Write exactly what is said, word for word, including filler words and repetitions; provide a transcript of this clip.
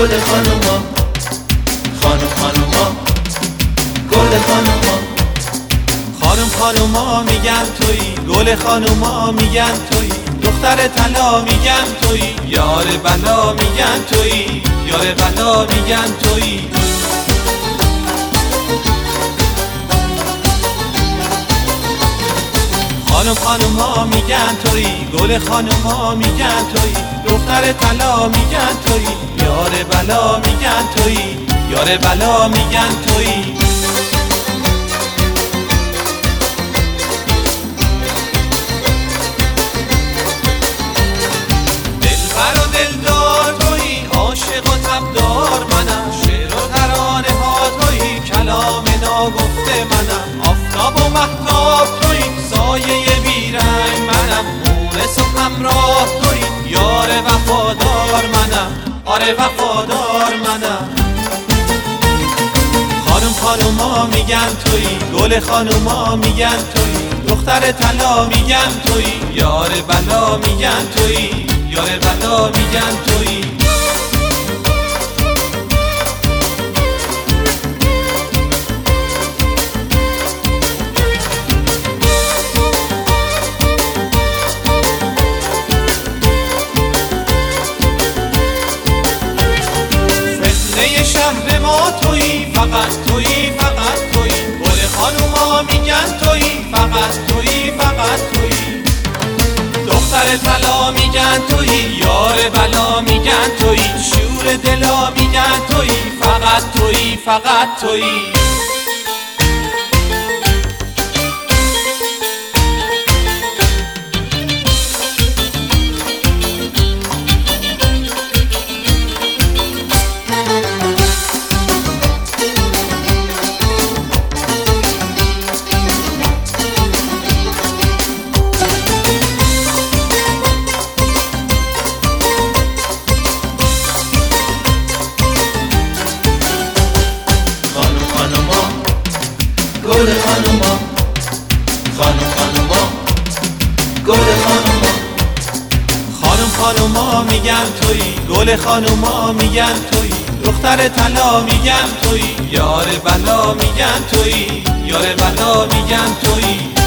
گل خانوما، خانوم خانوما، گل خانوما. خانوم خانوما میگن تویی، گل خانوما میگن تویی، دختر طلا میگن تویی، یار بلا میگن تویی، یار بلا میگن تویی. خانوم خانوما میگن تویی، گل خانوما میگن تویی، دختر طلا میگن تویی، یار بلا میگن تویی، یار بلا میگن تویی. دلبر و دلدار تویی، عاشق و تبدار منم، شعر و ترانه ها تویی، کلام ناگفته منم، آفتاب و مهتاب تویی، سایه بیرنگ منم، مونس و همراه تویی، یار وفادار منم، آره وفادار منم. خانوم خانوما میگن تویی، گل خانوما میگن تویی، دختر طلا میگن تویی، یار بلا میگن تویی، یار بلا میگن تویی. فتنه شهر ما تویی، فقط تویی، فقط تویی، گل خانوما میگن تویی، فقط تویی، فقط تویی، دختر طلا میگن تویی، یار بلا میگن تویی، شور دلا میگن تویی، فقط تویی، فقط تویی. گل خانوما، خانوم خانوما، گل خانوما. خانوم خانوما میگن تویی، گل خانوما میگن تویی، دختر طلا میگن تویی، یار بلا میگن تویی، یار بلا میگن تویی.